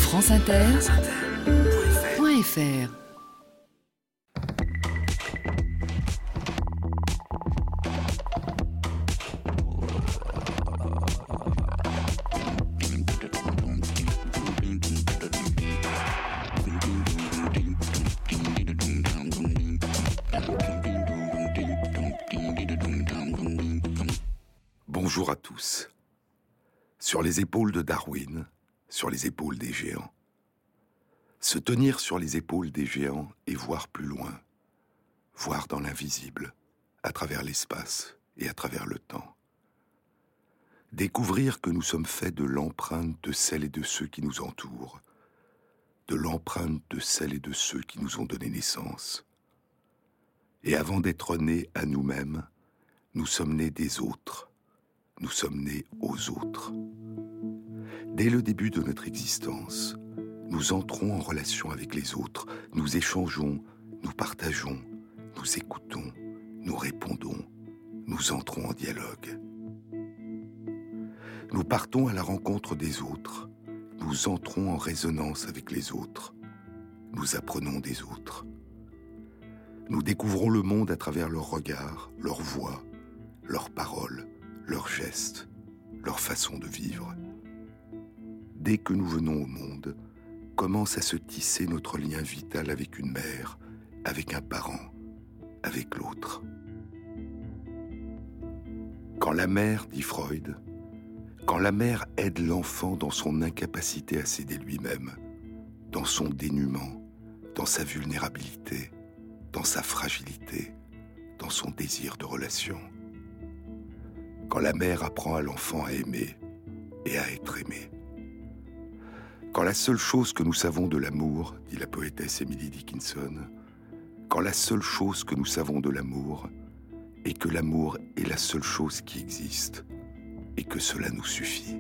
franceinter.fr. Bonjour à tous. Sur les épaules de Darwin, sur les épaules des géants. Se tenir sur les épaules des géants et voir plus loin, voir dans l'invisible, à travers l'espace et à travers le temps. Découvrir que nous sommes faits de l'empreinte de celles et de ceux qui nous entourent, de l'empreinte de celles et de ceux qui nous ont donné naissance. Et avant d'être nés à nous-mêmes, nous sommes nés des autres. Nous sommes nés aux autres. Dès le début de notre existence, nous entrons en relation avec les autres, nous échangeons, nous partageons, nous écoutons, nous répondons, nous entrons en dialogue. Nous partons à la rencontre des autres, nous entrons en résonance avec les autres, nous apprenons des autres. Nous découvrons le monde à travers leurs regards, leurs voix, leurs paroles, leurs gestes, leur façon de vivre. Dès que nous venons au monde, commence à se tisser notre lien vital avec une mère, avec un parent, avec l'autre. Quand la mère, dit Freud, quand la mère aide l'enfant dans son incapacité à s'aider lui-même, dans son dénuement, dans sa vulnérabilité, dans sa fragilité, dans son désir de relation. Quand la mère apprend à l'enfant à aimer et à être aimé. Quand la seule chose que nous savons de l'amour, dit la poétesse Emily Dickinson, quand la seule chose que nous savons de l'amour est que l'amour est la seule chose qui existe et que cela nous suffit.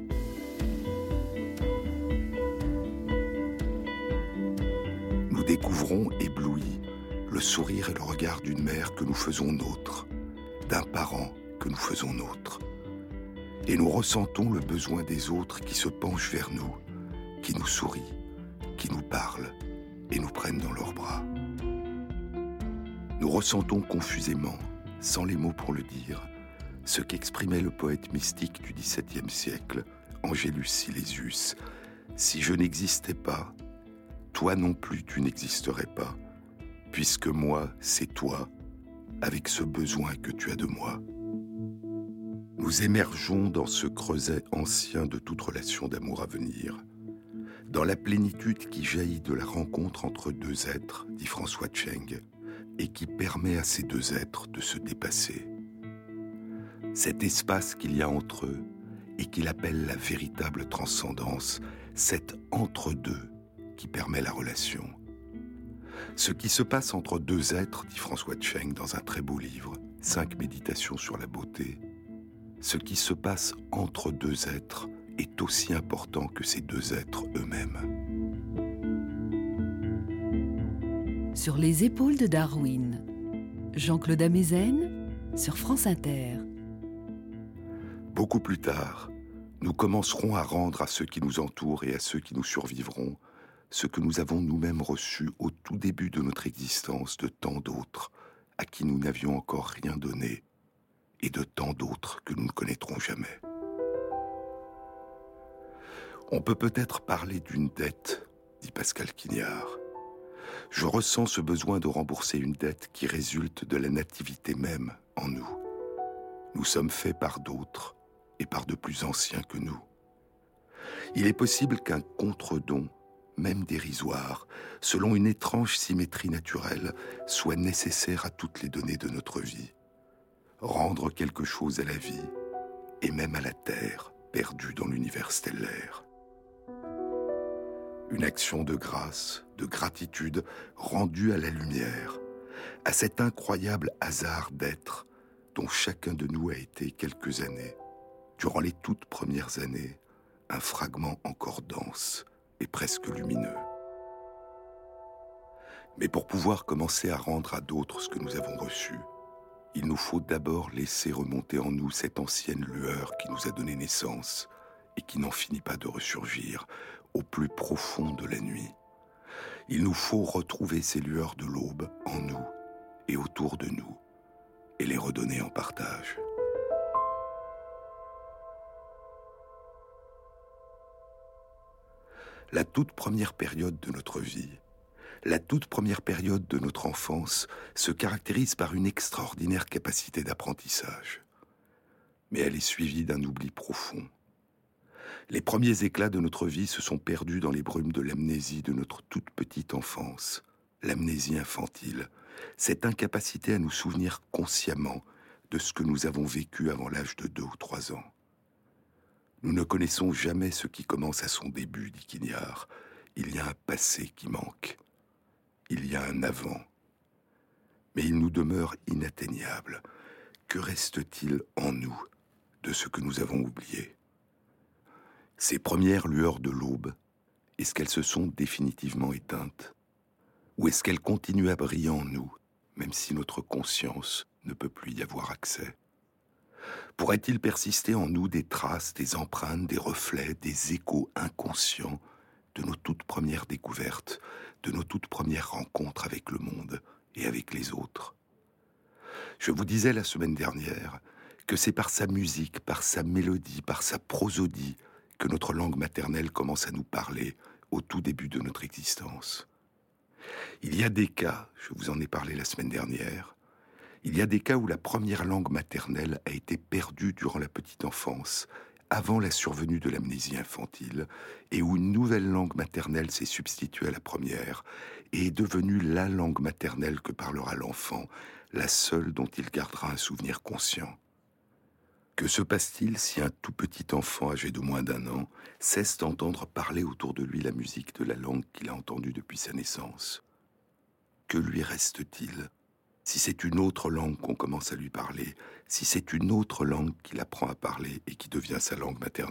Nous découvrons, éblouis, le sourire et le regard d'une mère que nous faisons nôtre, d'un parent que nous faisons nôtre. Et nous ressentons le besoin des autres qui se penchent vers nous, qui nous sourient, qui nous parlent et nous prennent dans leurs bras. Nous ressentons confusément, sans les mots pour le dire, ce qu'exprimait le poète mystique du XVIIe siècle, Angelus Silesius. Si je n'existais pas, toi non plus tu n'existerais pas, puisque moi, c'est toi, avec ce besoin que tu as de moi. Nous émergeons dans ce creuset ancien de toute relation d'amour à venir, dans la plénitude qui jaillit de la rencontre entre deux êtres, dit François Tcheng, et qui permet à ces deux êtres de se dépasser. Cet espace qu'il y a entre eux et qu'il appelle la véritable transcendance, cet entre-deux qui permet la relation. Ce qui se passe entre deux êtres, dit François Tcheng dans un très beau livre, 5 méditations sur la beauté, ce qui se passe entre deux êtres est aussi important que ces deux êtres eux-mêmes. Sur les épaules de Darwin, Jean-Claude Amezen sur France Inter. Beaucoup plus tard, nous commencerons à rendre à ceux qui nous entourent et à ceux qui nous survivront ce que nous avons nous-mêmes reçu au tout début de notre existence de tant d'autres à qui nous n'avions encore rien donné et de tant d'autres que nous ne connaîtrons jamais. On peut peut-être parler d'une dette, dit Pascal Quignard. Je ressens ce besoin de rembourser une dette qui résulte de la nativité même en nous. Nous sommes faits par d'autres et par de plus anciens que nous. Il est possible qu'un contre-don, même dérisoire, selon une étrange symétrie naturelle, soit nécessaire à toutes les données de notre vie. Rendre quelque chose à la vie, et même à la Terre, perdue dans l'univers stellaire. Une action de grâce, de gratitude, rendue à la lumière, à cet incroyable hasard d'être dont chacun de nous a été quelques années, durant les toutes premières années, un fragment encore dense et presque lumineux. Mais pour pouvoir commencer à rendre à d'autres ce que nous avons reçu, il nous faut d'abord laisser remonter en nous cette ancienne lueur qui nous a donné naissance et qui n'en finit pas de ressurgir, au plus profond de la nuit. Il nous faut retrouver ces lueurs de l'aube en nous et autour de nous et les redonner en partage. La toute première période de notre vie, la toute première période de notre enfance se caractérise par une extraordinaire capacité d'apprentissage. Mais elle est suivie d'un oubli profond. Les premiers éclats de notre vie se sont perdus dans les brumes de l'amnésie de notre toute petite enfance, l'amnésie infantile, cette incapacité à nous souvenir consciemment de ce que nous avons vécu avant l'âge de 2 ou 3 ans. Nous ne connaissons jamais ce qui commence à son début, dit Quignard. Il y a un passé qui manque. Il y a un avant. Mais il nous demeure inatteignable. Que reste-t-il en nous de ce que nous avons oublié ? Ces premières lueurs de l'aube, est-ce qu'elles se sont définitivement éteintes ? Ou est-ce qu'elles continuent à briller en nous, même si notre conscience ne peut plus y avoir accès ? Pourrait-il persister en nous des traces, des empreintes, des reflets, des échos inconscients de nos toutes premières découvertes, de nos toutes premières rencontres avec le monde et avec les autres ? Je vous disais la semaine dernière que c'est par sa musique, par sa mélodie, par sa prosodie que notre langue maternelle commence à nous parler au tout début de notre existence. Il y a des cas, je vous en ai parlé la semaine dernière, il y a des cas où la première langue maternelle a été perdue durant la petite enfance, avant la survenue de l'amnésie infantile, et où une nouvelle langue maternelle s'est substituée à la première, et est devenue la langue maternelle que parlera l'enfant, la seule dont il gardera un souvenir conscient. Que se passe-t-il si un tout petit enfant âgé de moins d'1 an cesse d'entendre parler autour de lui la musique de la langue qu'il a entendue depuis sa naissance ? Que lui reste-t-il si c'est une autre langue qu'on commence à lui parler, si c'est une autre langue qu'il apprend à parler et qui devient sa langue maternelle ?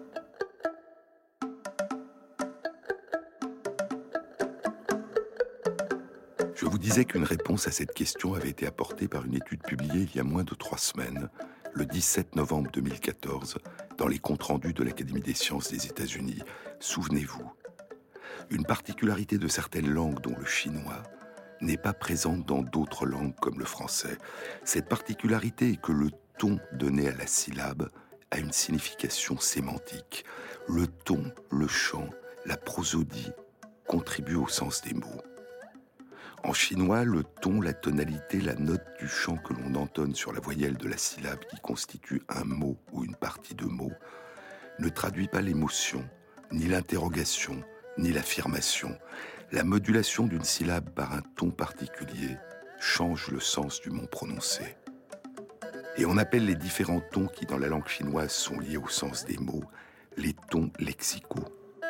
Je vous disais qu'une réponse à cette question avait été apportée par une étude publiée il y a moins de 3 semaines, le 17 novembre 2014, dans les comptes rendus de l'Académie des sciences des États-Unis. Souvenez-vous, une particularité de certaines langues, dont le chinois, n'est pas présente dans d'autres langues comme le français. Cette particularité est que le ton donné à la syllabe a une signification sémantique. Le ton, le chant, la prosodie contribuent au sens des mots. En chinois, le ton, la tonalité, la note du chant que l'on entonne sur la voyelle de la syllabe qui constitue un mot ou une partie de mot ne traduit pas l'émotion, ni l'interrogation, ni l'affirmation. La modulation d'une syllabe par un ton particulier change le sens du mot prononcé. Et on appelle les différents tons qui, dans la langue chinoise, sont liés au sens des mots, les tons lexicaux.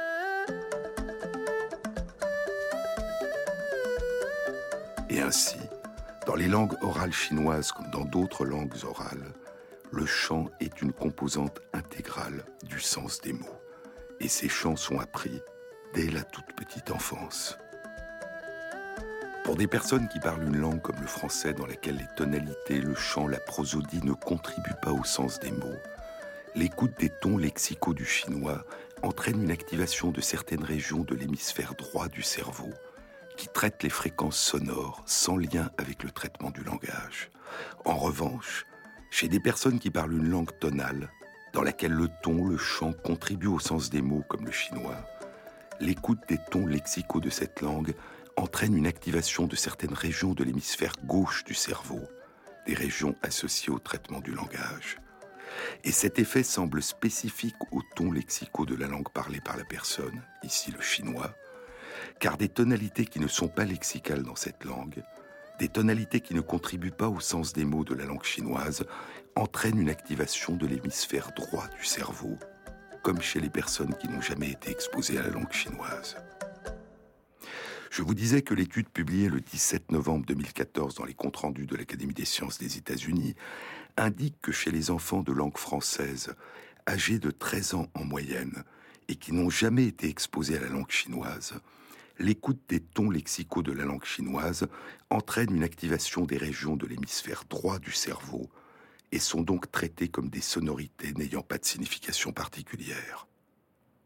Et ainsi, dans les langues orales chinoises comme dans d'autres langues orales, le chant est une composante intégrale du sens des mots. Et ces chants sont appris dès la toute petite enfance. Pour des personnes qui parlent une langue comme le français, dans laquelle les tonalités, le chant, la prosodie ne contribuent pas au sens des mots, l'écoute des tons lexicaux du chinois entraîne une activation de certaines régions de l'hémisphère droit du cerveau, qui traitent les fréquences sonores sans lien avec le traitement du langage. En revanche, chez des personnes qui parlent une langue tonale, dans laquelle le ton, le chant contribuent au sens des mots comme le chinois, l'écoute des tons lexicaux de cette langue entraîne une activation de certaines régions de l'hémisphère gauche du cerveau, des régions associées au traitement du langage. Et cet effet semble spécifique aux tons lexicaux de la langue parlée par la personne, ici le chinois, car des tonalités qui ne sont pas lexicales dans cette langue, des tonalités qui ne contribuent pas au sens des mots de la langue chinoise, entraînent une activation de l'hémisphère droit du cerveau, comme chez les personnes qui n'ont jamais été exposées à la langue chinoise. Je vous disais que l'étude publiée le 17 novembre 2014 dans les comptes rendus de l'Académie des sciences des États-Unis indique que chez les enfants de langue française, âgés de 13 ans en moyenne, et qui n'ont jamais été exposés à la langue chinoise, l'écoute des tons lexicaux de la langue chinoise entraîne une activation des régions de l'hémisphère droit du cerveau et sont donc traitées comme des sonorités n'ayant pas de signification particulière.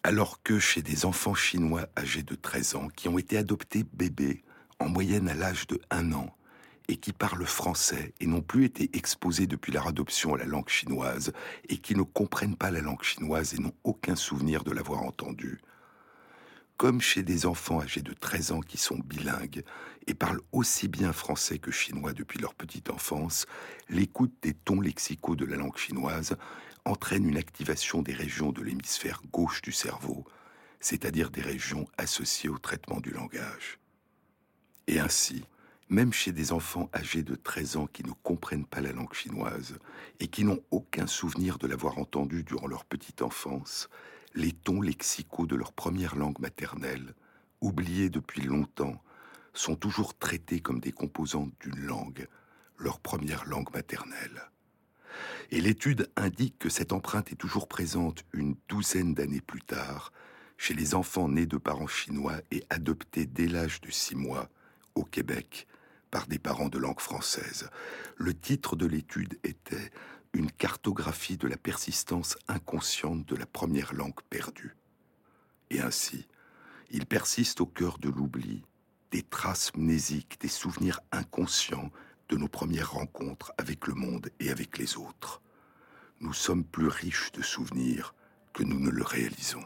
Alors que chez des enfants chinois âgés de 13 ans qui ont été adoptés bébés, en moyenne à l'âge de 1 an, et qui parlent français et n'ont plus été exposés depuis leur adoption à la langue chinoise, et qui ne comprennent pas la langue chinoise et n'ont aucun souvenir de l'avoir entendue, comme chez des enfants âgés de 13 ans qui sont bilingues et parlent aussi bien français que chinois depuis leur petite enfance, l'écoute des tons lexicaux de la langue chinoise entraîne une activation des régions de l'hémisphère gauche du cerveau, c'est-à-dire des régions associées au traitement du langage. Et ainsi, même chez des enfants âgés de 13 ans qui ne comprennent pas la langue chinoise et qui n'ont aucun souvenir de l'avoir entendue durant leur petite enfance, les tons lexicaux de leur première langue maternelle, oubliés depuis longtemps, sont toujours traités comme des composantes d'une langue, leur première langue maternelle. Et l'étude indique que cette empreinte est toujours présente une douzaine d'années plus tard, chez les enfants nés de parents chinois et adoptés dès l'âge de 6 mois, au Québec, par des parents de langue française. Le titre de l'étude était « Une cartographie de la persistance inconsciente de la première langue perdue ». Et ainsi, il persiste au cœur de l'oubli des traces mnésiques, des souvenirs inconscients de nos premières rencontres avec le monde et avec les autres. Nous sommes plus riches de souvenirs que nous ne le réalisons.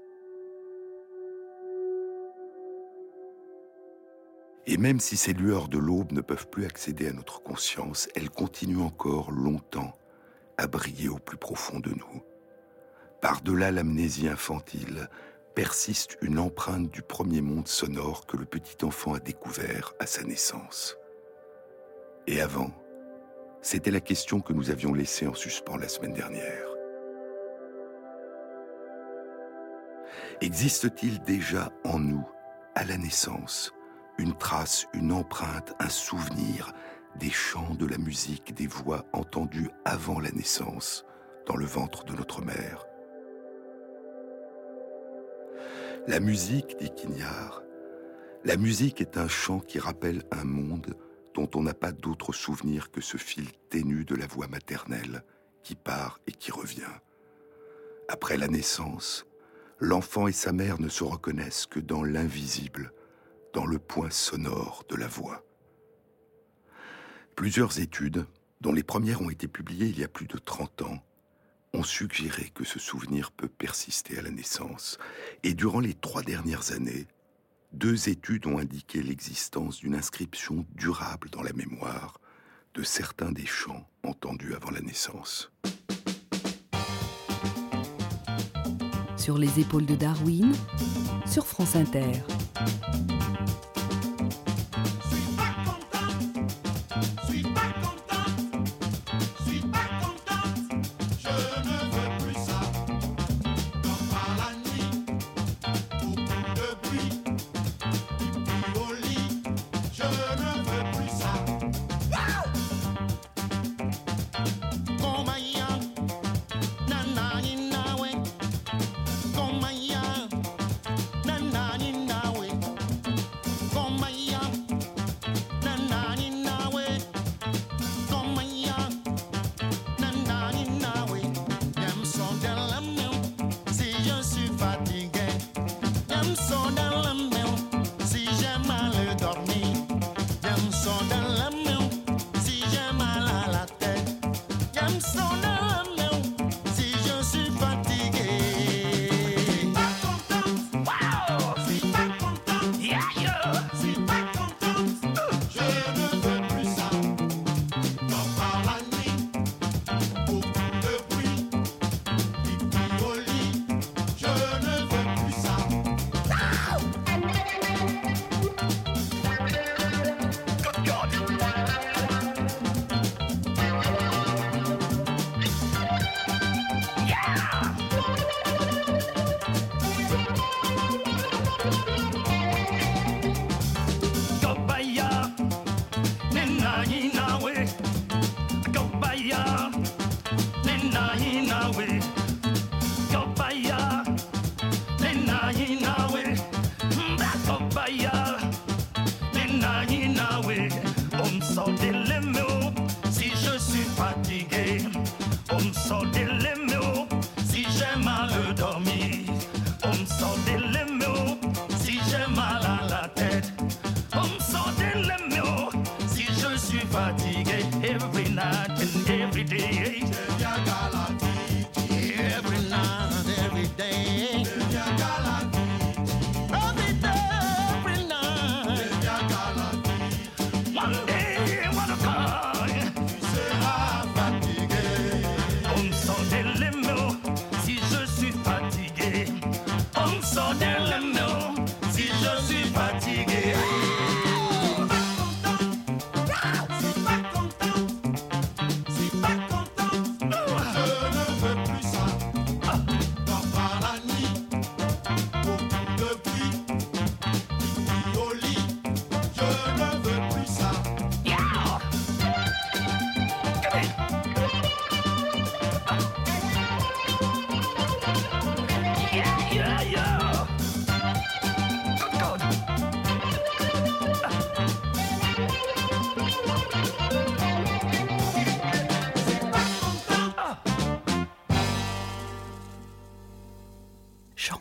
Et même si ces lueurs de l'aube ne peuvent plus accéder à notre conscience, elles continuent encore longtemps à briller au plus profond de nous. Par-delà l'amnésie infantile, persiste une empreinte du premier monde sonore que le petit enfant a découvert à sa naissance. Et avant, c'était la question que nous avions laissée en suspens la semaine dernière. Existe-t-il déjà en nous, à la naissance, une trace, une empreinte, un souvenir des chants, de la musique, des voix entendues avant la naissance, dans le ventre de notre mère? La musique, dit Quignard, la musique est un chant qui rappelle un monde dont on n'a pas d'autre souvenir que ce fil ténu de la voix maternelle qui part et qui revient. Après la naissance, l'enfant et sa mère ne se reconnaissent que dans l'invisible, dans le point sonore de la voix. Plusieurs études, dont les premières ont été publiées il y a plus de 30 ans, ont suggéré que ce souvenir peut persister à la naissance. Et durant les 3 dernières années, 2 études ont indiqué l'existence d'une inscription durable dans la mémoire de certains des chants entendus avant la naissance. Sur les épaules de Darwin, sur France Inter.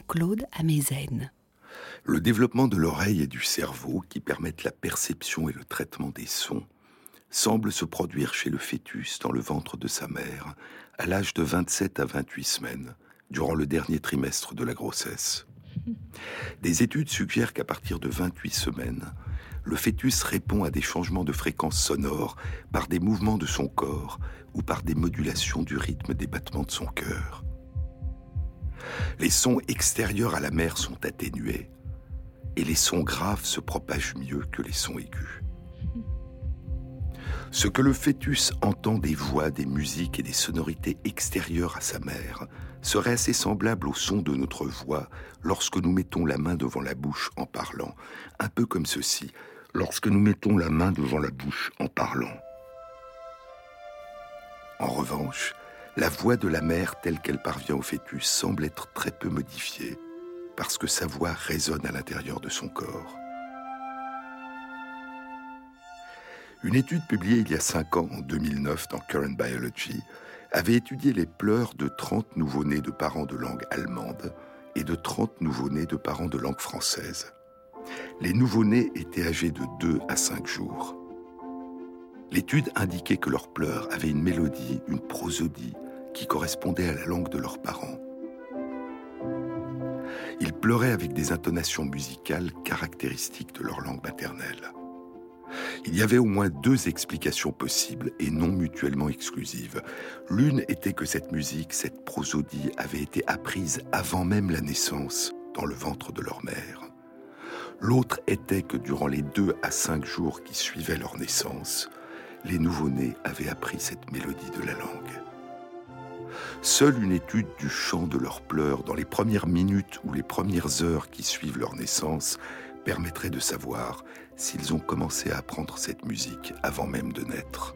Jean-Claude Amezen. Le développement de l'oreille et du cerveau, qui permettent la perception et le traitement des sons, semble se produire chez le fœtus dans le ventre de sa mère à l'âge de 27 à 28 semaines, durant le dernier trimestre de la grossesse. Des études suggèrent qu'à partir de 28 semaines, le fœtus répond à des changements de fréquence sonore par des mouvements de son corps ou par des modulations du rythme des battements de son cœur. Les sons extérieurs à la mère sont atténués et les sons graves se propagent mieux que les sons aigus. Ce que le fœtus entend des voix, des musiques et des sonorités extérieures à sa mère serait assez semblable au son de notre voix lorsque nous mettons la main devant la bouche en parlant, un peu comme ceci, lorsque nous mettons la main devant la bouche en parlant. En revanche, la voix de la mère telle qu'elle parvient au fœtus semble être très peu modifiée, parce que sa voix résonne à l'intérieur de son corps. Une étude publiée il y a 5 ans, en 2009, dans Current Biology, avait étudié les pleurs de 30 nouveau-nés de parents de langue allemande et de 30 nouveau-nés de parents de langue française. Les nouveau-nés étaient âgés de 2 à 5 jours. L'étude indiquait que leurs pleurs avaient une mélodie, une prosodie, qui correspondait à la langue de leurs parents. Ils pleuraient avec des intonations musicales caractéristiques de leur langue maternelle. Il y avait au moins 2 explications possibles et non mutuellement exclusives. L'une était que cette musique, cette prosodie, avait été apprise avant même la naissance, dans le ventre de leur mère. L'autre était que durant les 2 à 5 jours qui suivaient leur naissance, les nouveau-nés avaient appris cette mélodie de la langue. Seule une étude du chant de leurs pleurs dans les premières minutes ou les premières heures qui suivent leur naissance permettrait de savoir s'ils ont commencé à apprendre cette musique avant même de naître.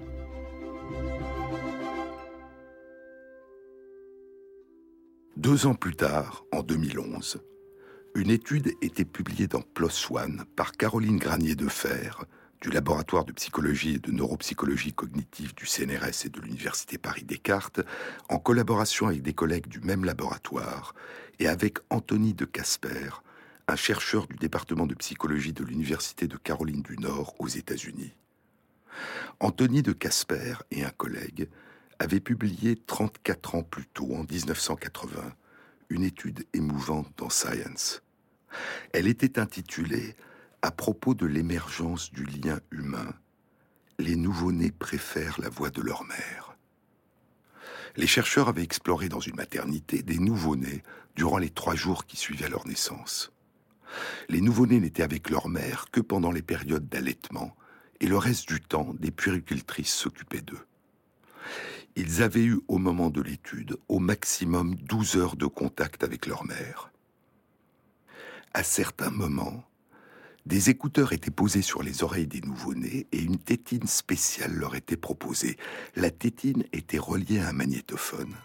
Deux ans plus tard, en 2011, une étude était publiée dans PLOS ONE par Caroline Granier-Defer, du laboratoire de psychologie et de neuropsychologie cognitive du CNRS et de l'Université Paris-Descartes, en collaboration avec des collègues du même laboratoire et avec Anthony de Casper, un chercheur du département de psychologie de l'Université de Caroline du Nord aux États-Unis. Anthony de Casper et un collègue avaient publié 34 ans plus tôt, en 1980, une étude émouvante dans Science. Elle était intitulée « À propos de l'émergence du lien humain, les nouveau-nés préfèrent la voix de leur mère ». Les chercheurs avaient exploré dans une maternité des nouveau-nés durant les 3 jours qui suivaient leur naissance. Les nouveau-nés n'étaient avec leur mère que pendant les périodes d'allaitement et le reste du temps, des puéricultrices s'occupaient d'eux. Ils avaient eu, au moment de l'étude, au maximum 12 heures de contact avec leur mère. À certains moments, des écouteurs étaient posés sur les oreilles des nouveau-nés et une tétine spéciale leur était proposée. La tétine était reliée à un magnétophone.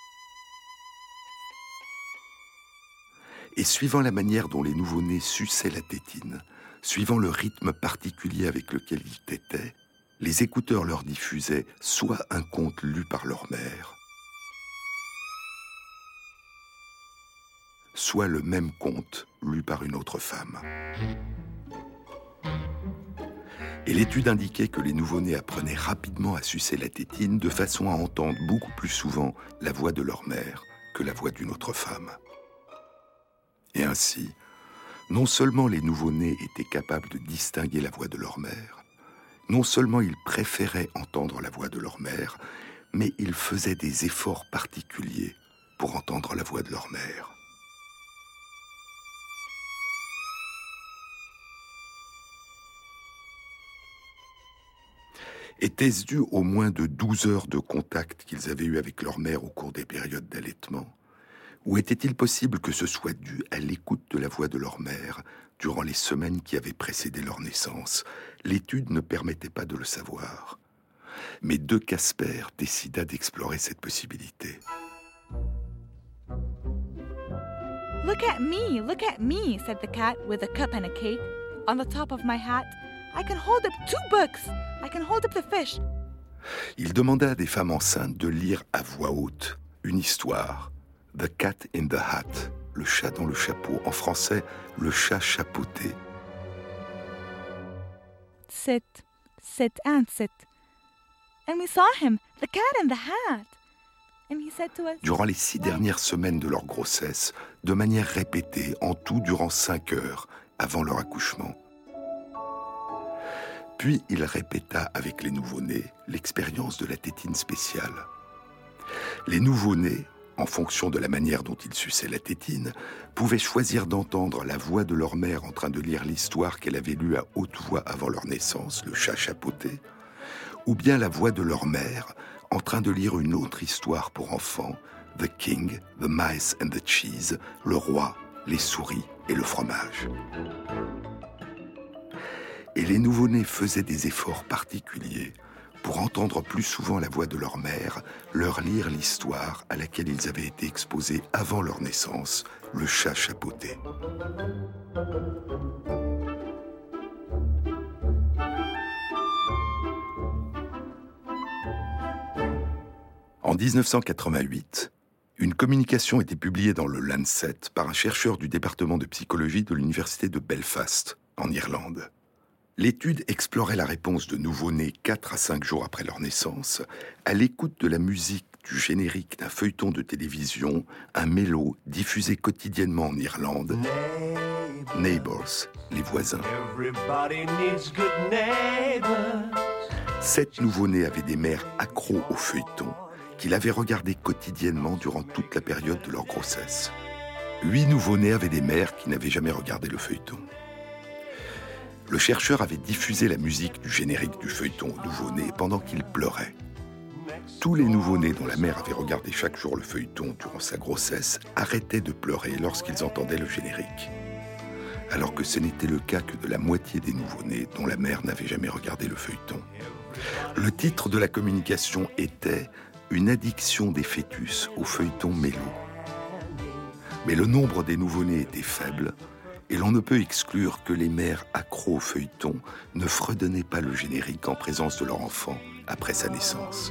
Et suivant la manière dont les nouveau-nés suçaient la tétine, suivant le rythme particulier avec lequel ils tétaient, les écouteurs leur diffusaient soit un conte lu par leur mère, soit le même conte lu par une autre femme. Et l'étude indiquait que les nouveau-nés apprenaient rapidement à sucer la tétine de façon à entendre beaucoup plus souvent la voix de leur mère que la voix d'une autre femme. Et ainsi, non seulement les nouveau-nés étaient capables de distinguer la voix de leur mère, non seulement ils préféraient entendre la voix de leur mère, mais ils faisaient des efforts particuliers pour entendre la voix de leur mère. Était-ce dû aux moins de 12 heures de contact qu'ils avaient eu avec leur mère au cours des périodes d'allaitement ? Ou était-il possible que ce soit dû à l'écoute de la voix de leur mère durant les semaines qui avaient précédé leur naissance? L'étude ne permettait pas de le savoir. Mais De Casper décida d'explorer cette possibilité. Look at me, said the cat with a cup and a cake. On the top of my hat, I can hold up 2 books. I can hold up the fish. Il demanda à des femmes enceintes de lire à voix haute une histoire, The Cat in the Hat, le chat dans le chapeau. En français, le chat chapeauté. Sit, sit and sit. And we saw him, the cat in the hat. And he said to us, Durant les 6 dernières semaines de leur grossesse, de manière répétée, en tout durant 5 heures avant leur accouchement. Puis il répéta avec les nouveau-nés l'expérience de la tétine spéciale. Les nouveau-nés, en fonction de la manière dont ils suçaient la tétine, pouvaient choisir d'entendre la voix de leur mère en train de lire l'histoire qu'elle avait lue à haute voix avant leur naissance, le chat chapeauté, ou bien la voix de leur mère en train de lire une autre histoire pour enfants, The King, the Mice and the Cheese, le roi, les souris et le fromage. Et les nouveau-nés faisaient des efforts particuliers pour entendre plus souvent la voix de leur mère, leur lire l'histoire à laquelle ils avaient été exposés avant leur naissance, le chat chapeauté. En 1988, une communication était publiée dans le Lancet par un chercheur du département de psychologie de l'université de Belfast, en Irlande. L'étude explorait la réponse de nouveau-nés 4 à 5 jours après leur naissance à l'écoute de la musique du générique d'un feuilleton de télévision, un mélo diffusé quotidiennement en Irlande, Neighbours, les voisins. 7 nouveau-nés avaient des mères accros au feuilleton qu'ils avaient regardé quotidiennement durant toute la période de leur grossesse. 8 nouveau-nés avaient des mères qui n'avaient jamais regardé le feuilleton. Le chercheur avait diffusé la musique du générique du feuilleton aux nouveau-nés pendant qu'ils pleuraient. Tous les nouveau-nés dont la mère avait regardé chaque jour le feuilleton durant sa grossesse arrêtaient de pleurer lorsqu'ils entendaient le générique. Alors que ce n'était le cas que de la moitié des nouveau-nés dont la mère n'avait jamais regardé le feuilleton. Le titre de la communication était « Une addiction des fœtus au feuilleton mélo ». Mais le nombre des nouveau-nés était faible, et l'on ne peut exclure que les mères accros au feuilleton ne fredonnaient pas le générique en présence de leur enfant après sa naissance.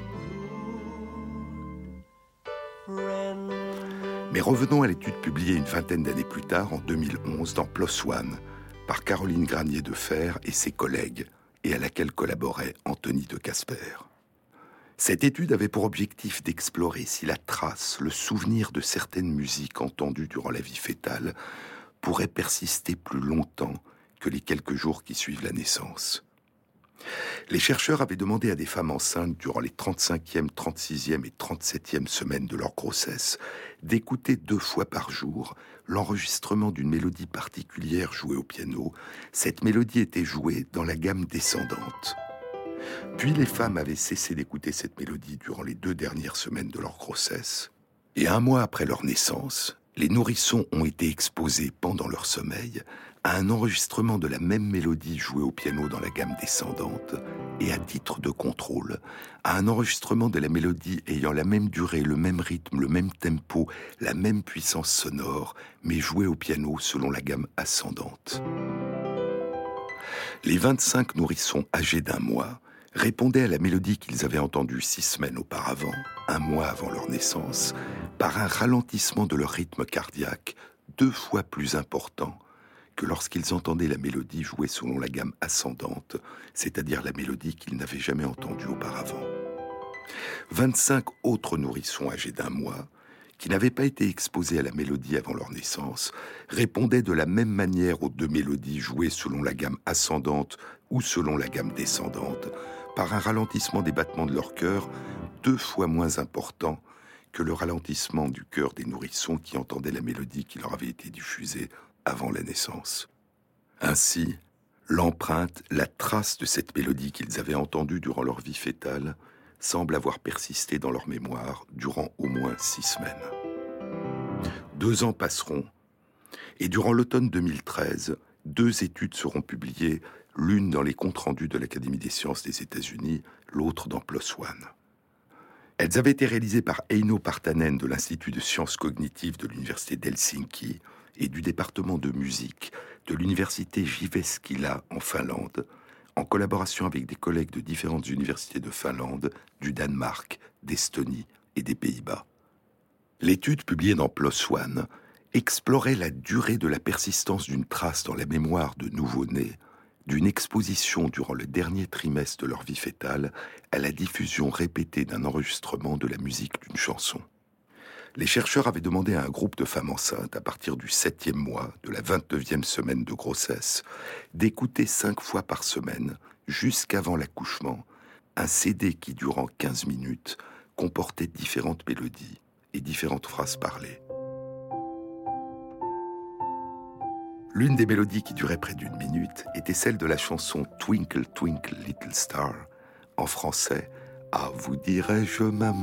Mais revenons à l'étude publiée une vingtaine d'années plus tard, en 2011, dans PLOS ONE, par Caroline Granier de Fer et ses collègues, et à laquelle collaborait Anthony de Casper. Cette étude avait pour objectif d'explorer si la trace, le souvenir de certaines musiques entendues durant la vie fœtale pourrait persister plus longtemps que les quelques jours qui suivent la naissance. Les chercheurs avaient demandé à des femmes enceintes durant les 35e, 36e et 37e semaines de leur grossesse d'écouter 2 fois par jour l'enregistrement d'une mélodie particulière jouée au piano. Cette mélodie était jouée dans la gamme descendante. Puis les femmes avaient cessé d'écouter cette mélodie durant les 2 dernières semaines de leur grossesse. Et 1 mois après leur naissance, les nourrissons ont été exposés pendant leur sommeil à un enregistrement de la même mélodie jouée au piano dans la gamme descendante et à titre de contrôle, à un enregistrement de la mélodie ayant la même durée, le même rythme, le même tempo, la même puissance sonore, mais jouée au piano selon la gamme ascendante. Les 25 nourrissons âgés d'1 mois répondaient à la mélodie qu'ils avaient entendue 6 semaines auparavant, 1 mois avant leur naissance, par un ralentissement de leur rythme cardiaque 2 fois plus important que lorsqu'ils entendaient la mélodie jouée selon la gamme ascendante, c'est-à-dire la mélodie qu'ils n'avaient jamais entendue auparavant. 25 autres nourrissons âgés d'1 mois, qui n'avaient pas été exposés à la mélodie avant leur naissance, répondaient de la même manière aux 2 mélodies jouées selon la gamme ascendante ou selon la gamme descendante, par un ralentissement des battements de leur cœur 2 fois moins important que le ralentissement du cœur des nourrissons qui entendaient la mélodie qui leur avait été diffusée avant la naissance. Ainsi, l'empreinte, la trace de cette mélodie qu'ils avaient entendue durant leur vie fœtale semble avoir persisté dans leur mémoire durant au moins 6 semaines. 2 ans passeront, et durant l'automne 2013, 2 études seront publiées, l'une dans les comptes rendus de l'Académie des sciences des États-Unis, l'autre dans PLOS ONE. Elles avaient été réalisées par Eino Partanen de l'Institut de sciences cognitives de l'Université d'Helsinki et du département de musique de l'Université Jyväskylä en Finlande, en collaboration avec des collègues de différentes universités de Finlande, du Danemark, d'Estonie et des Pays-Bas. L'étude publiée dans PLOS ONE explorait la durée de la persistance d'une trace dans la mémoire de nouveau-nés, d'une exposition durant le dernier trimestre de leur vie fœtale à la diffusion répétée d'un enregistrement de la musique d'une chanson. Les chercheurs avaient demandé à un groupe de femmes enceintes, à partir du 7e mois, de la 29e semaine de grossesse, d'écouter 5 fois par semaine, jusqu'avant l'accouchement, un CD qui, durant 15 minutes, comportait différentes mélodies et différentes phrases parlées. L'une des mélodies qui durait près d'1 minute était celle de la chanson « Twinkle, Twinkle, Little Star », en français « Ah, vous dirais-je, maman ?»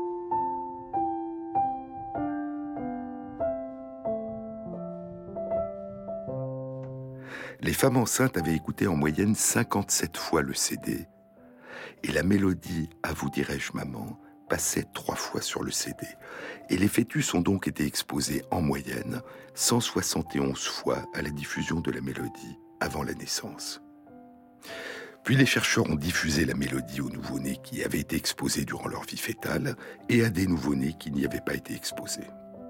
Les femmes enceintes avaient écouté en moyenne 57 fois le CD, et la mélodie « À vous dirais-je, maman » passait 3 fois sur le CD. Et les fœtus ont donc été exposés en moyenne 171 fois à la diffusion de la mélodie avant la naissance. Puis les chercheurs ont diffusé la mélodie aux nouveau-nés qui avaient été exposés durant leur vie fœtale et à des nouveau-nés qui n'y avaient pas été exposés.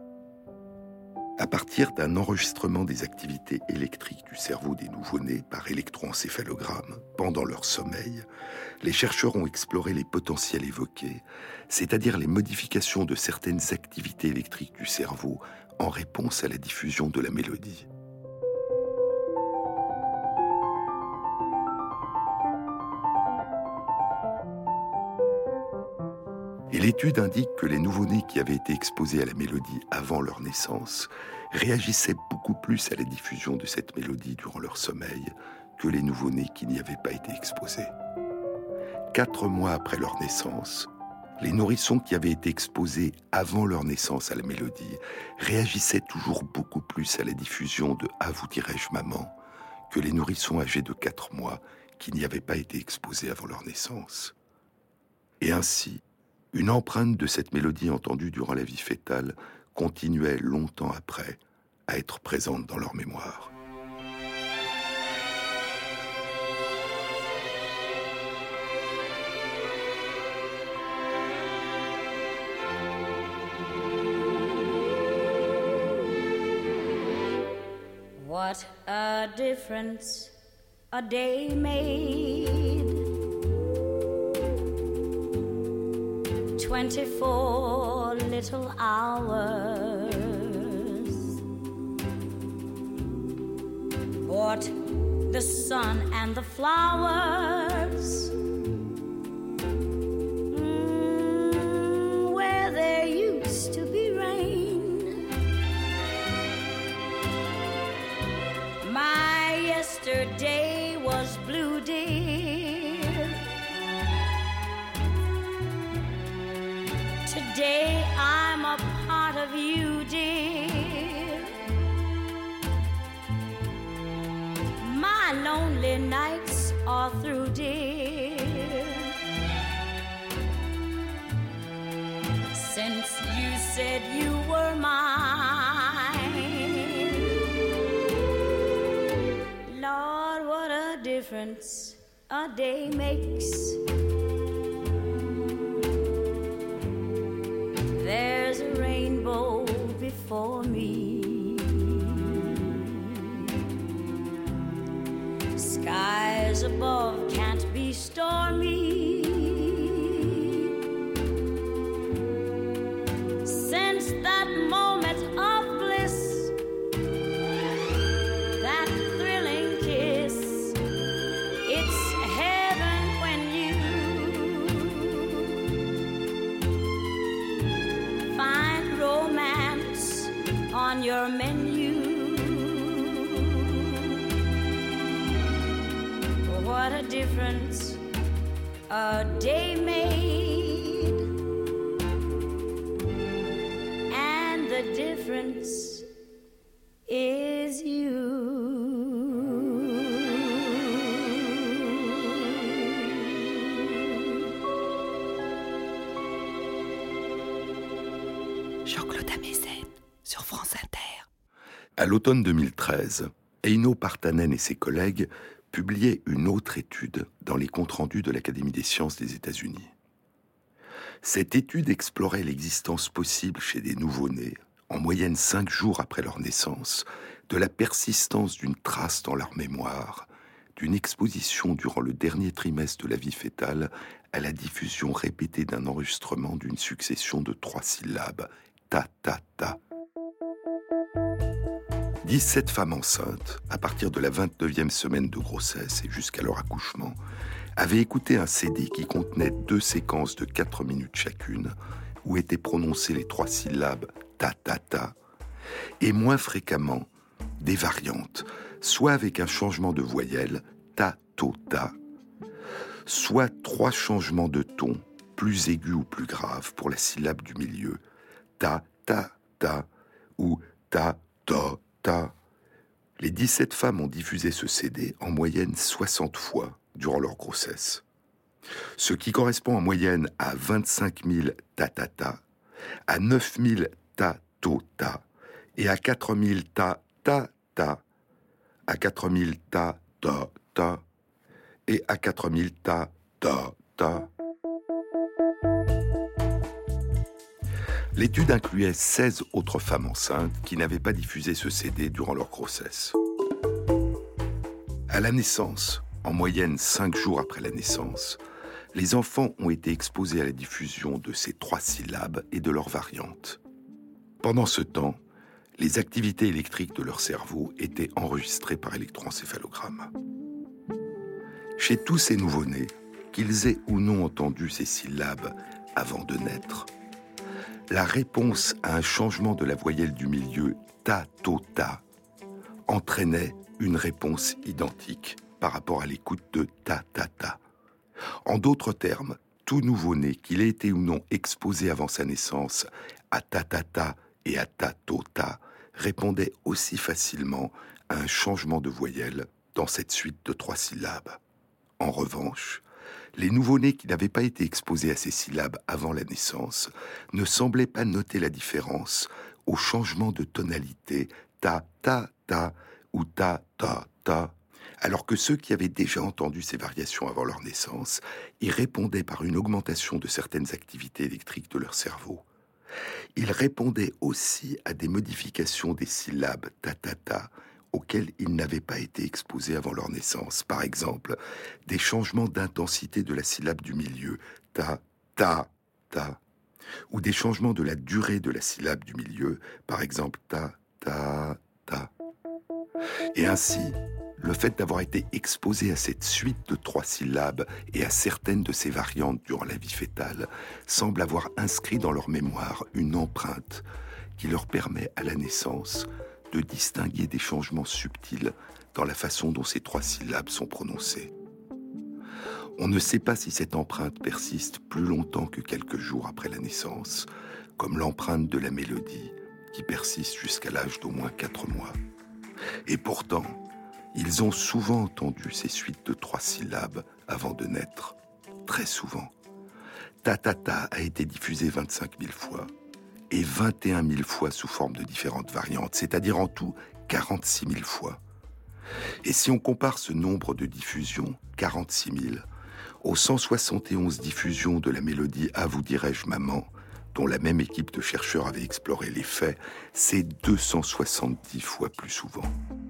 À partir d'un enregistrement des activités électriques du cerveau des nouveau-nés par électroencéphalogramme pendant leur sommeil, les chercheurs ont exploré les potentiels évoqués, c'est-à-dire les modifications de certaines activités électriques du cerveau en réponse à la diffusion de la mélodie. Et l'étude indique que les nouveau-nés qui avaient été exposés à la mélodie avant leur naissance réagissaient beaucoup plus à la diffusion de cette mélodie durant leur sommeil que les nouveau-nés qui n'y avaient pas été exposés. 4 mois après leur naissance, les nourrissons qui avaient été exposés avant leur naissance à la mélodie réagissaient toujours beaucoup plus à la diffusion de « Ah, vous dirais-je, maman » que les nourrissons âgés de 4 mois qui n'y avaient pas été exposés avant leur naissance. Et ainsi, une empreinte de cette mélodie entendue durant la vie fœtale continuait longtemps après à être présente dans leur mémoire. What a difference a day made. 24 little hours brought the sun and the flowers where there used to be rain. My yesterday was blue, dear. Today I'm a part of you, dear. My lonely nights are through, dear. Since you said you were mine, Lord, what a difference a day makes. There's a rainbow before me. Skies above can't be stormy. Since that moment of bliss, that thrilling kiss, it's heaven when you find romance on your menu. What a difference a day made, and the difference is you. Jean-Claude Amezen sur France Inter. À l'automne 2013, Eino Partanen et ses collègues publiaient une autre étude dans les comptes rendus de l'Académie des sciences des États-Unis. Cette étude explorait l'existence possible chez des nouveau-nés, en moyenne 5 jours après leur naissance, de la persistance d'une trace dans leur mémoire, d'une exposition durant le dernier trimestre de la vie fœtale à la diffusion répétée d'un enregistrement d'une succession de 3 syllabes, ta, ta, ta. 17 femmes enceintes, à partir de la 29e semaine de grossesse et jusqu'à leur accouchement, avaient écouté un CD qui contenait 2 séquences de 4 minutes chacune, où étaient prononcées les 3 syllabes ta, ta, ta, et moins fréquemment, des variantes, soit avec un changement de voyelle, ta, to, ta, soit 3 changements de ton, plus aigus ou plus graves pour la syllabe du milieu, ta, ta, ta, ou ta, ta, ta. Les 17 femmes ont diffusé ce CD en moyenne 60 fois durant leur grossesse, ce qui correspond en moyenne à 25 000 ta, ta, ta, à 9 000 ta, to, ta, et à 4 000 ta, ta, ta, à 4 000 ta, ta, ta, et à 4 000 ta, ta, ta. L'étude incluait 16 autres femmes enceintes qui n'avaient pas diffusé ce CD durant leur grossesse. À la naissance, en moyenne 5 jours après la naissance, les enfants ont été exposés à la diffusion de ces 3 syllabes et de leurs variantes. Pendant ce temps, les activités électriques de leur cerveau étaient enregistrées par électroencéphalogramme. Chez tous ces nouveau-nés, qu'ils aient ou non entendu ces syllabes avant de naître, la réponse à un changement de la voyelle du milieu ta, to, ta entraînait une réponse identique par rapport à l'écoute de ta, ta, ta. En d'autres termes, tout nouveau-né, qu'il ait été ou non exposé avant sa naissance à ta, ta, ta et à ta, to, ta, répondait aussi facilement à un changement de voyelle dans cette suite de 3 syllabes. En revanche, les nouveau-nés qui n'avaient pas été exposés à ces syllabes avant la naissance ne semblaient pas noter la différence au changement de tonalité ta, ta, ta ou ta, ta, ta, alors que ceux qui avaient déjà entendu ces variations avant leur naissance y répondaient par une augmentation de certaines activités électriques de leur cerveau. Ils répondaient aussi à des modifications des syllabes ta, ta, ta, auxquels ils n'avaient pas été exposés avant leur naissance. Par exemple, des changements d'intensité de la syllabe du milieu, ta, ta, ta, ou des changements de la durée de la syllabe du milieu, par exemple, ta, ta, ta. Et ainsi, le fait d'avoir été exposé à cette suite de 3 syllabes et à certaines de ces variantes durant la vie fœtale semble avoir inscrit dans leur mémoire une empreinte qui leur permet à la naissance de distinguer des changements subtils dans la façon dont ces 3 syllabes sont prononcées. On ne sait pas si cette empreinte persiste plus longtemps que quelques jours après la naissance, comme l'empreinte de la mélodie qui persiste jusqu'à l'âge d'au moins 4 mois. Et pourtant, ils ont souvent entendu ces suites de 3 syllabes avant de naître, très souvent. Ta, ta, ta a été diffusé 25 000 fois, et 21 000 fois sous forme de différentes variantes, c'est-à-dire en tout 46 000 fois. Et si on compare ce nombre de diffusions, 46 000, aux 171 diffusions de la mélodie « Ah, vous dirais-je, maman », dont la même équipe de chercheurs avait exploré les faits, c'est 270 fois plus souvent.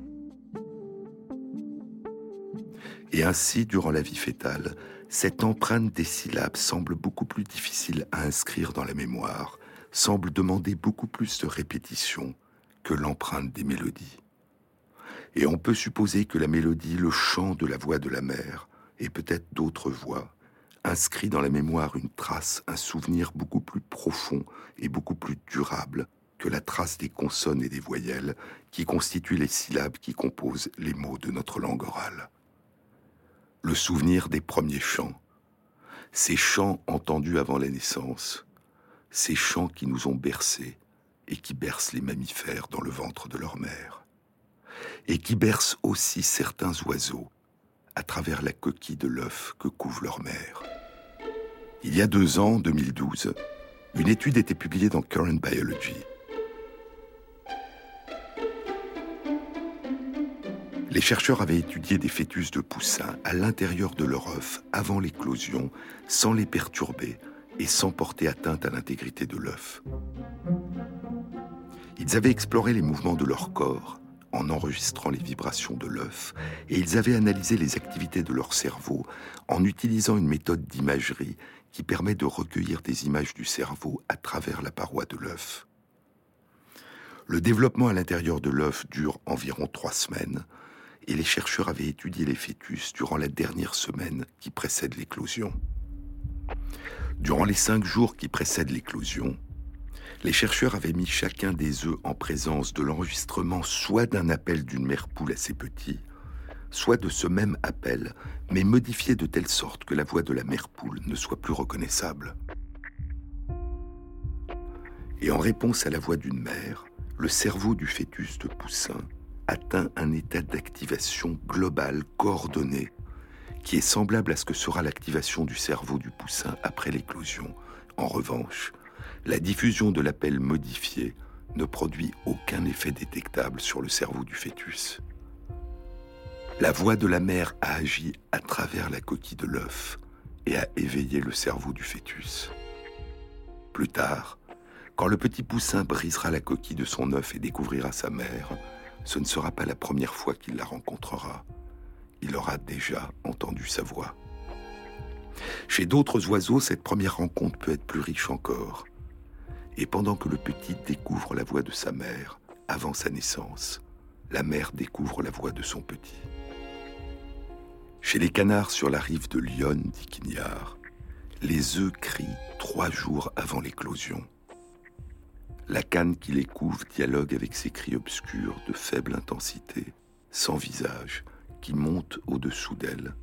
Et ainsi, durant la vie fœtale, cette empreinte des syllabes semble beaucoup plus difficile à inscrire dans la mémoire, semble demander beaucoup plus de répétition que l'empreinte des mélodies. Et on peut supposer que la mélodie, le chant de la voix de la mère, et peut-être d'autres voix, inscrit dans la mémoire une trace, un souvenir beaucoup plus profond et beaucoup plus durable que la trace des consonnes et des voyelles qui constituent les syllabes qui composent les mots de notre langue orale. Le souvenir des premiers chants, ces chants entendus avant la naissance, ces chants qui nous ont bercés et qui bercent les mammifères dans le ventre de leur mère, et qui bercent aussi certains oiseaux à travers la coquille de l'œuf que couvre leur mère. Il y a 2 ans, en 2012, une étude était publiée dans Current Biology. Les chercheurs avaient étudié des fœtus de poussins à l'intérieur de leur œuf avant l'éclosion, sans les perturber et sans porter atteinte à l'intégrité de l'œuf. Ils avaient exploré les mouvements de leur corps en enregistrant les vibrations de l'œuf, et ils avaient analysé les activités de leur cerveau en utilisant une méthode d'imagerie qui permet de recueillir des images du cerveau à travers la paroi de l'œuf. Le développement à l'intérieur de l'œuf dure environ 3 semaines, et les chercheurs avaient étudié les fœtus durant la dernière semaine qui précède l'éclosion. Durant les 5 jours qui précèdent l'éclosion, les chercheurs avaient mis chacun des œufs en présence de l'enregistrement soit d'un appel d'une mère poule à ses petits, soit de ce même appel, mais modifié de telle sorte que la voix de la mère poule ne soit plus reconnaissable. Et en réponse à la voix d'une mère, le cerveau du fœtus de poussin atteint un état d'activation globale, coordonné, qui est semblable à ce que sera l'activation du cerveau du poussin après l'éclosion. En revanche, la diffusion de l'appel modifié ne produit aucun effet détectable sur le cerveau du fœtus. La voix de la mère a agi à travers la coquille de l'œuf et a éveillé le cerveau du fœtus. Plus tard, quand le petit poussin brisera la coquille de son œuf et découvrira sa mère, ce ne sera pas la première fois qu'il la rencontrera. Il aura déjà entendu sa voix. Chez d'autres oiseaux, cette première rencontre peut être plus riche encore. Et pendant que le petit découvre la voix de sa mère, avant sa naissance, la mère découvre la voix de son petit. Chez les canards sur la rive de Lyon, dit Quignard, les œufs crient 3 jours avant l'éclosion. La canne qui les couve dialogue avec ces cris obscurs de faible intensité, sans visage, qui montent au-dessous d'elle.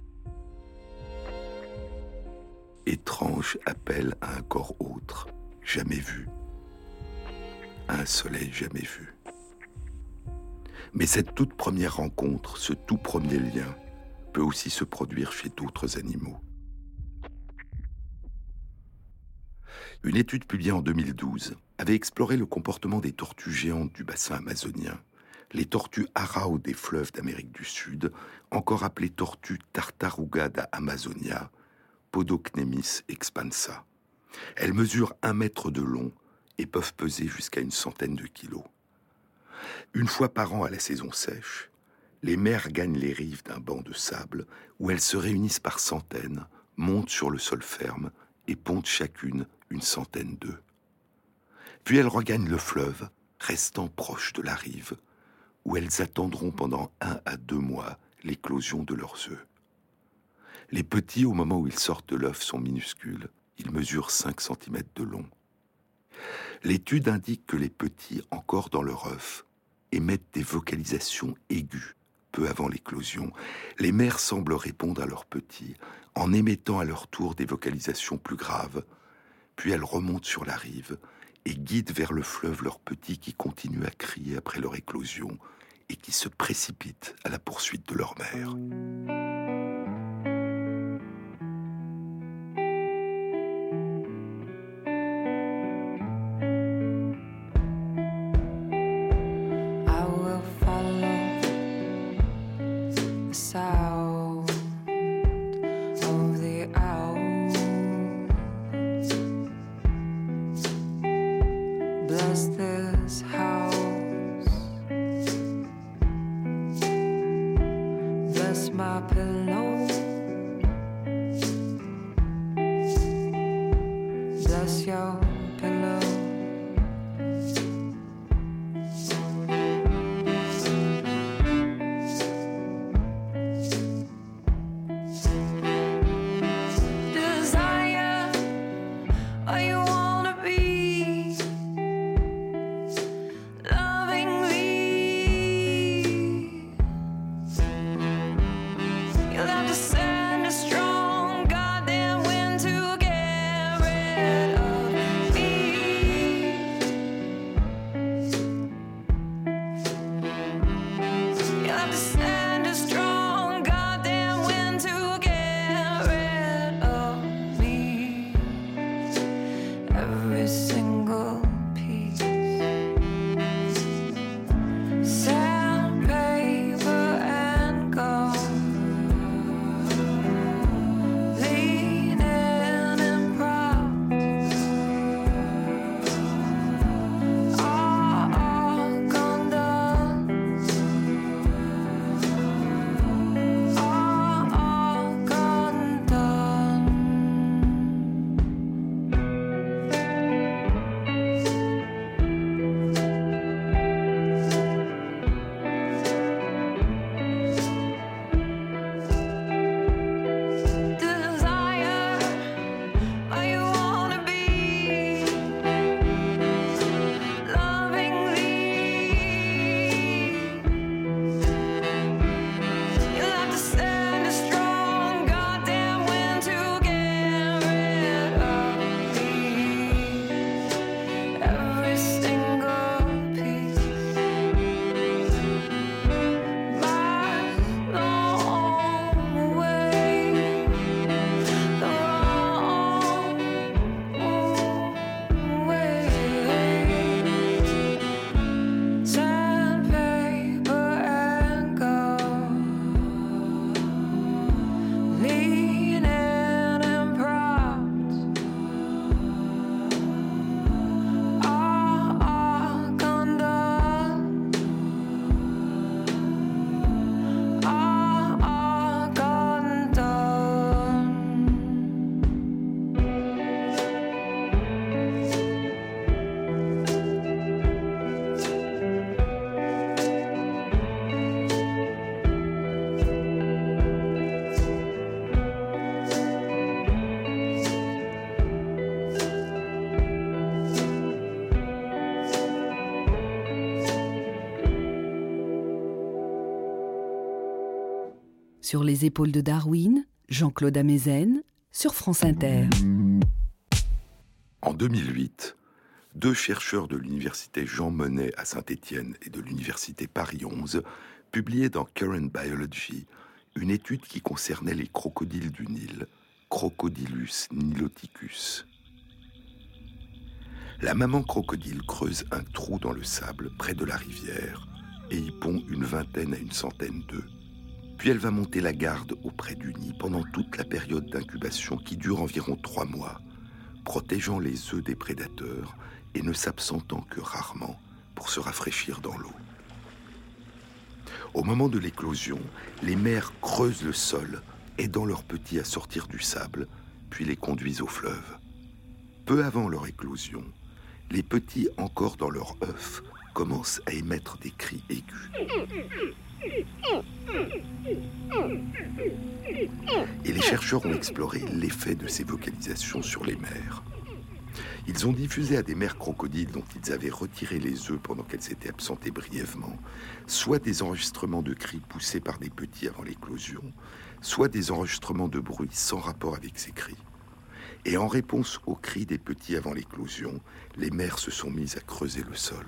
Étrange appel à un corps autre, jamais vu, à un soleil jamais vu. Mais cette toute première rencontre, ce tout premier lien, peut aussi se produire chez d'autres animaux. Une étude publiée en 2012 avait exploré le comportement des tortues géantes du bassin amazonien, les tortues arrau des fleuves d'Amérique du Sud, encore appelées tortues Tartaruga da Amazonia, Podocnemis expansa. Elles mesurent 1 mètre de long et peuvent peser jusqu'à une centaine de kilos. Une fois par an à la saison sèche, les mères gagnent les rives d'un banc de sable où elles se réunissent par centaines, montent sur le sol ferme et pondent chacune une centaine d'œufs. Puis elles regagnent le fleuve, restant proches de la rive, où elles attendront pendant 1 à 2 mois l'éclosion de leurs œufs. Les petits, au moment où ils sortent de l'œuf, sont minuscules. Ils mesurent 5 cm de long. L'étude indique que les petits, encore dans leur œuf, émettent des vocalisations aiguës peu avant l'éclosion. Les mères semblent répondre à leurs petits en émettant à leur tour des vocalisations plus graves. Puis elles remontent sur la rive et guident vers le fleuve leurs petits qui continuent à crier après leur éclosion et qui se précipitent à la poursuite de leur mère. You'll have to say Sur les épaules de Darwin, Jean-Claude Amezen, sur France Inter. En 2008, 2 chercheurs de l'université Jean Monnet à Saint-Étienne et de l'université Paris 11 publiaient dans Current Biology une étude qui concernait les crocodiles du Nil, Crocodylus niloticus. La maman crocodile creuse un trou dans le sable près de la rivière et y pond une vingtaine à une centaine d'œufs. Puis elle va monter la garde auprès du nid pendant toute la période d'incubation qui dure environ 3 mois, protégeant les œufs des prédateurs et ne s'absentant que rarement pour se rafraîchir dans l'eau. Au moment de l'éclosion, les mères creusent le sol, aidant leurs petits à sortir du sable, puis les conduisent au fleuve. Peu avant leur éclosion, les petits, encore dans leur œuf, commencent à émettre des cris aigus. Et les chercheurs ont exploré l'effet de ces vocalisations sur les mères. Ils ont diffusé à des mères crocodiles dont ils avaient retiré les œufs pendant qu'elles s'étaient absentées brièvement, soit des enregistrements de cris poussés par des petits avant l'éclosion, soit des enregistrements de bruit sans rapport avec ces cris. Et en réponse aux cris des petits avant l'éclosion, les mères se sont mises à creuser le sol.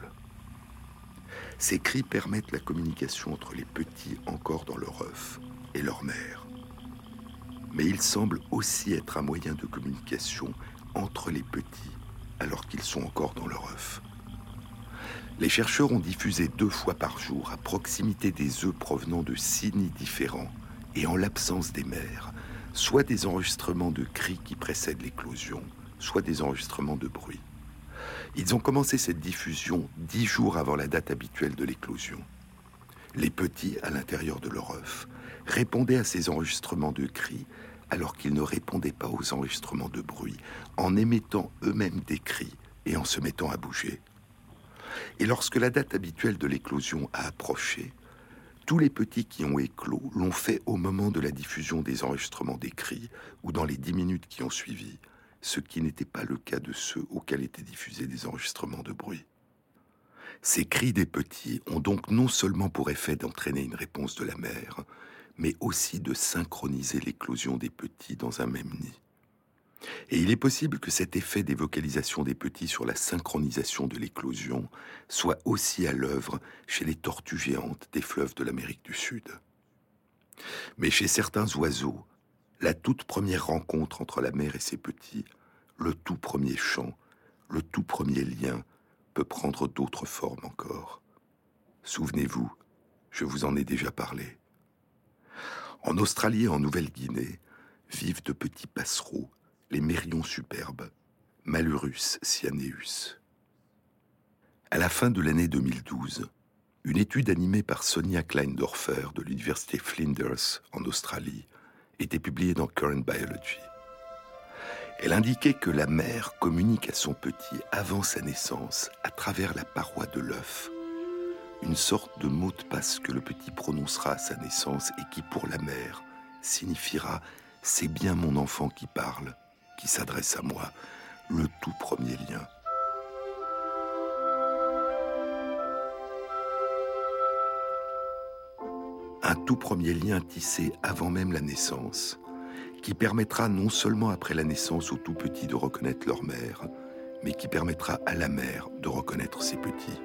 Ces cris permettent la communication entre les petits encore dans leur œuf et leur mère. Mais ils semblent aussi être un moyen de communication entre les petits alors qu'ils sont encore dans leur œuf. Les chercheurs ont diffusé 2 fois par jour à proximité des œufs provenant de 6 nids différents et en l'absence des mères, soit des enregistrements de cris qui précèdent l'éclosion, soit des enregistrements de bruit. Ils ont commencé cette diffusion 10 jours avant la date habituelle de l'éclosion. Les petits, à l'intérieur de leur œuf, répondaient à ces enregistrements de cris alors qu'ils ne répondaient pas aux enregistrements de bruit, en émettant eux-mêmes des cris et en se mettant à bouger. Et lorsque la date habituelle de l'éclosion a approché, tous les petits qui ont éclos l'ont fait au moment de la diffusion des enregistrements des cris ou dans les 10 minutes qui ont suivi, ce qui n'était pas le cas de ceux auxquels étaient diffusés des enregistrements de bruit. Ces cris des petits ont donc non seulement pour effet d'entraîner une réponse de la mère, mais aussi de synchroniser l'éclosion des petits dans un même nid. Et il est possible que cet effet des vocalisations des petits sur la synchronisation de l'éclosion soit aussi à l'œuvre chez les tortues géantes des fleuves de l'Amérique du Sud. Mais chez certains oiseaux, la toute première rencontre entre la mère et ses petits, le tout premier chant, le tout premier lien, peut prendre d'autres formes encore. Souvenez-vous, je vous en ai déjà parlé. En Australie et en Nouvelle-Guinée vivent de petits passereaux, les mérions superbes, Malurus cyaneus. À la fin de l'année 2012, une étude animée par Sonia Kleindorfer de l'université Flinders en Australie était publiée dans Current Biology. Elle indiquait que la mère communique à son petit avant sa naissance à travers la paroi de l'œuf, une sorte de mot de passe que le petit prononcera à sa naissance et qui, pour la mère, signifiera « c'est bien mon enfant qui parle, qui s'adresse à moi, le tout premier lien ». Un tout premier lien tissé avant même la naissance, qui permettra non seulement après la naissance aux tout petits de reconnaître leur mère, mais qui permettra à la mère de reconnaître ses petits.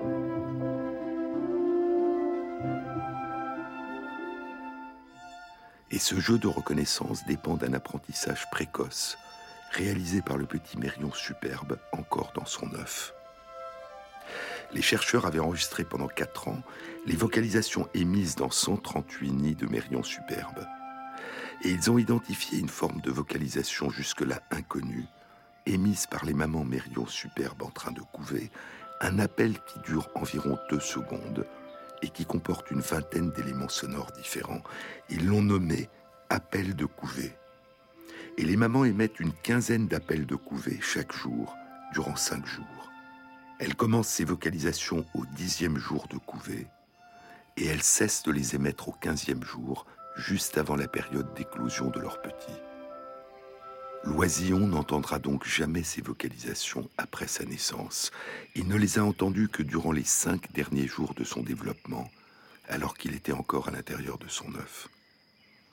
Et ce jeu de reconnaissance dépend d'un apprentissage précoce, réalisé par le petit mérion superbe encore dans son œuf. Les chercheurs avaient enregistré pendant 4 ans les vocalisations émises dans 138 nids de mérions superbes. Et ils ont identifié une forme de vocalisation jusque-là inconnue, émise par les mamans mérions superbes en train de couver, un appel qui dure environ 2 secondes et qui comporte une vingtaine d'éléments sonores différents. Ils l'ont nommé « appel de couvée ». Et les mamans émettent une quinzaine d'appels de couvée chaque jour, durant 5 jours. Elles commencent ces vocalisations au 10e jour de couvée et elles cessent de les émettre au 15e jour, juste avant la période d'éclosion de leurs petits. L'oisillon n'entendra donc jamais ces vocalisations après sa naissance. Il ne les a entendues que durant les 5 derniers jours de son développement, alors qu'il était encore à l'intérieur de son œuf.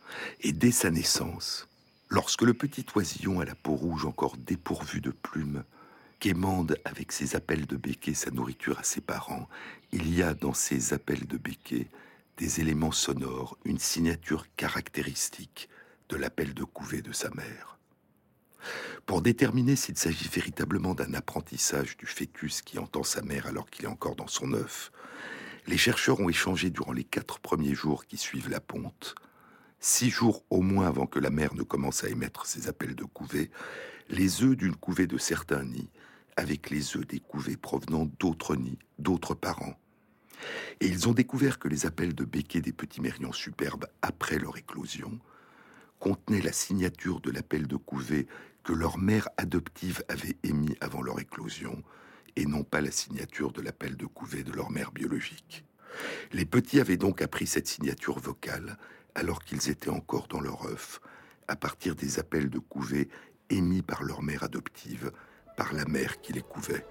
Et dès sa naissance, lorsque le petit oisillon à la peau rouge encore dépourvu de plumes quémande avec ses appels de béquet sa nourriture à ses parents, il y a dans ces appels de béquet des éléments sonores, une signature caractéristique de l'appel de couvée de sa mère. Pour déterminer s'il s'agit véritablement d'un apprentissage du fœtus qui entend sa mère alors qu'il est encore dans son œuf, les chercheurs ont échangé durant les 4 premiers jours qui suivent la ponte, 6 jours au moins avant que la mère ne commence à émettre ses appels de couvée, les œufs d'une couvée de certains nids avec les œufs des couvées provenant d'autres nids, d'autres parents. Et ils ont découvert que les appels de béquet des petits mérions superbes après leur éclosion contenaient la signature de l'appel de couvée que leur mère adoptive avait émis avant leur éclosion, et non pas la signature de l'appel de couvée de leur mère biologique. Les petits avaient donc appris cette signature vocale alors qu'ils étaient encore dans leur œuf, à partir des appels de couvée émis par leur mère adoptive, par la mère qui les couvait.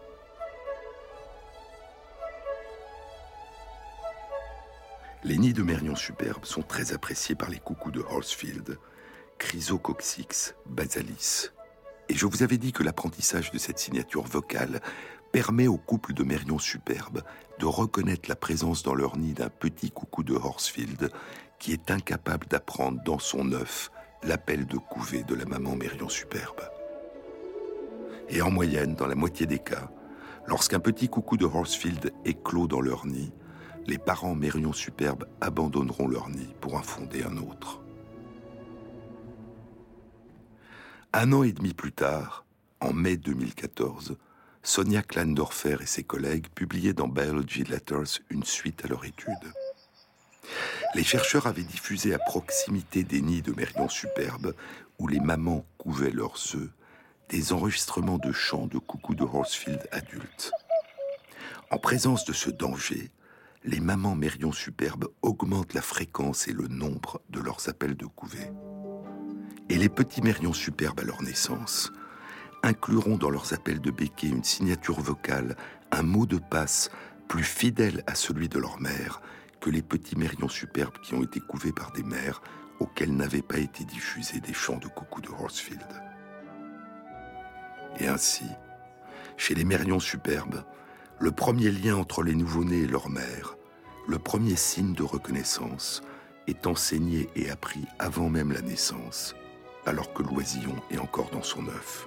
Les nids de mérions superbes sont très appréciés par les coucous de Horsfield, Chrysococcix basalis. Et je vous avais dit que l'apprentissage de cette signature vocale permet aux couples de mérions superbes de reconnaître la présence dans leur nid d'un petit coucou de Horsfield qui est incapable d'apprendre dans son œuf l'appel de couvée de la maman mérion superbe. Et en moyenne, dans la moitié des cas, lorsqu'un petit coucou de Horsfield éclot dans leur nid, les parents mérions superbes abandonneront leur nid pour en fonder un autre. 1 an et demi plus tard, en mai 2014, Sonia Klandorfer et ses collègues publiaient dans Biology Letters une suite à leur étude. Les chercheurs avaient diffusé à proximité des nids de mérions superbes, où les mamans couvaient leurs œufs, des enregistrements de chants de coucous de Horsfield adultes. En présence de ce danger, les mamans mérions superbes augmentent la fréquence et le nombre de leurs appels de couvée. Et les petits mérions superbes à leur naissance incluront dans leurs appels de béquet une signature vocale, un mot de passe plus fidèle à celui de leur mère que les petits mérions superbes qui ont été couvés par des mères auxquelles n'avaient pas été diffusés des chants de coucou de Horsfield. Et ainsi, chez les mérions superbes, le premier lien entre les nouveau-nés et leur mère, le premier signe de reconnaissance, est enseigné et appris avant même la naissance, alors que l'oisillon est encore dans son œuf.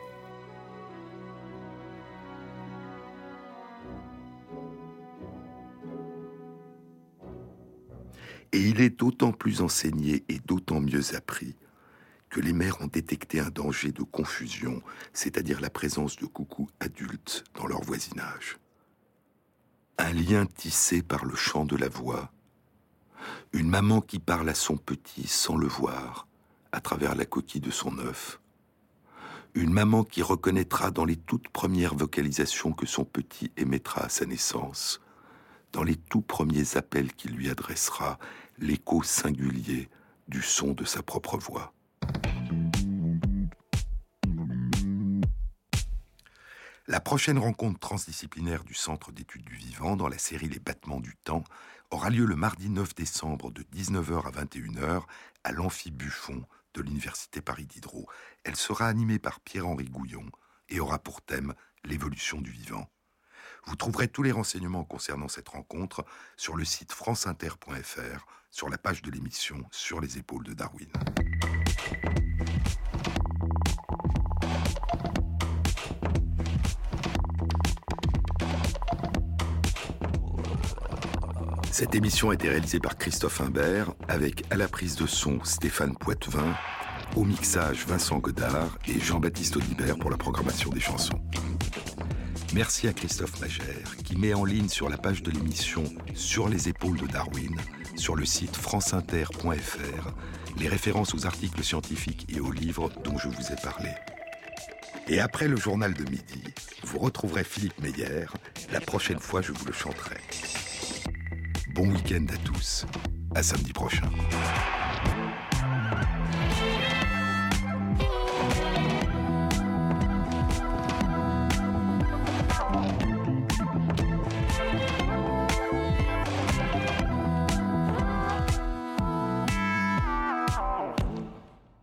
Et il est d'autant plus enseigné et d'autant mieux appris que les mères ont détecté un danger de confusion, c'est-à-dire la présence de coucous adultes dans leur voisinage. Un lien tissé par le chant de la voix, une maman qui parle à son petit sans le voir, à travers la coquille de son œuf, une maman qui reconnaîtra dans les toutes premières vocalisations que son petit émettra à sa naissance, dans les tout premiers appels qu'il lui adressera, l'écho singulier du son de sa propre voix. La prochaine rencontre transdisciplinaire du Centre d'études du vivant dans la série Les battements du temps aura lieu le mardi 9 décembre de 19h à 21h à l'Amphi Buffon de l'Université Paris Diderot. Elle sera animée par Pierre-Henri Gouillon et aura pour thème l'évolution du vivant. Vous trouverez tous les renseignements concernant cette rencontre sur le site franceinter.fr, sur la page de l'émission Sur les épaules de Darwin. Cette émission a été réalisée par Christophe Imbert, avec à la prise de son Stéphane Poitevin, au mixage Vincent Godard et Jean-Baptiste Audibert pour la programmation des chansons. Merci à Christophe Magère, qui met en ligne sur la page de l'émission Sur les épaules de Darwin, sur le site franceinter.fr, les références aux articles scientifiques et aux livres dont je vous ai parlé. Et après le journal de midi, vous retrouverez Philippe Meyer. La prochaine fois, je vous le chanterai. Bon week-end à tous. À samedi prochain.